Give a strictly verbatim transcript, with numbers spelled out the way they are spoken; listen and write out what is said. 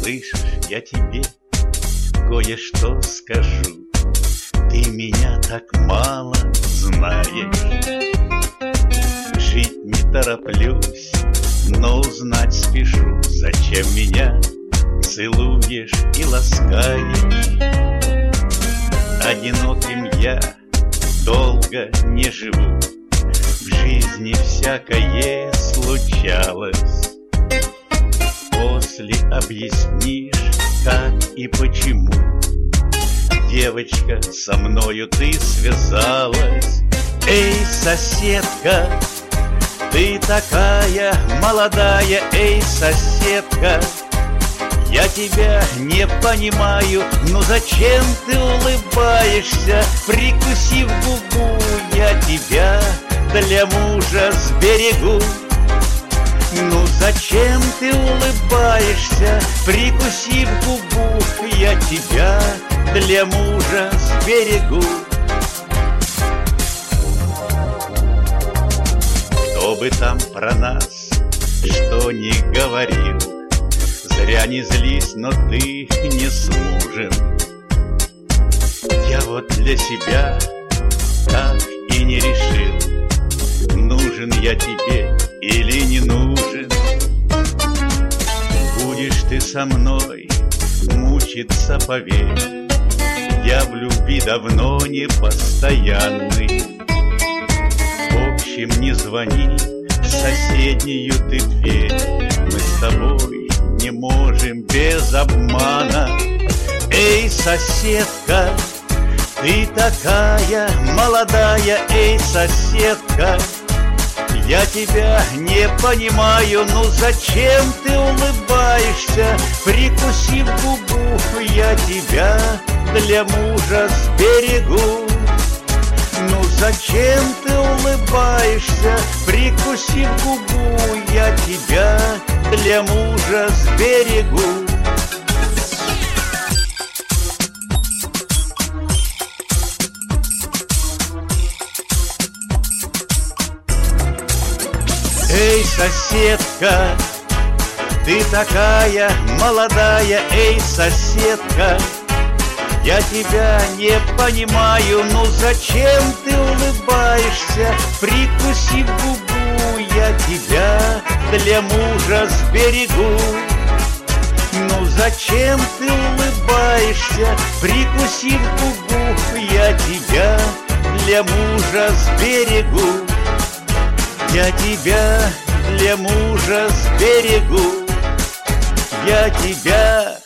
Слышишь, я тебе кое-что скажу. Ты меня так мало знаешь. Жить не тороплюсь, но узнать спешу, зачем меня целуешь и ласкаешь. Одиноким я долго не живу, в жизни всякое случалось. После объяснишь, как и почему, девочка, со мною ты связалась. Эй, соседка, ты такая молодая, эй, соседка, я тебя не понимаю, ну зачем ты улыбаешься, прикусив губу? Я тебя для мужа сберегу. Ну зачем ты улыбаешься, прикусив губу? Я тебя для мужа сберегу. Кто бы там про нас что ни говорил, зря не злись, но ты не с мужем. Я вот для себя так и не решил, нужен я тебе или не нужен. Будешь ты со мной мучиться, поверь, я в любви давно не постоянный. В общем, не звони в соседнюю ты дверь, мы с тобой не можем без обмана. Эй, соседка, ты такая молодая, эй, соседка, я тебя не понимаю, ну зачем ты улыбаешься, прикусив губу? Я тебя для мужа сберегу. Ну зачем ты улыбаешься, прикусив губу? Я тебя для мужа сберегу. Эй, соседка, ты такая молодая, эй, соседка, я тебя не понимаю, ну зачем ты улыбаешься, прикусив губу? Я тебя для мужа сберегу. Ну зачем ты улыбаешься, прикусив губу? Я тебя для мужа сберегу. Я тебя для мужа сберегу. Я тебя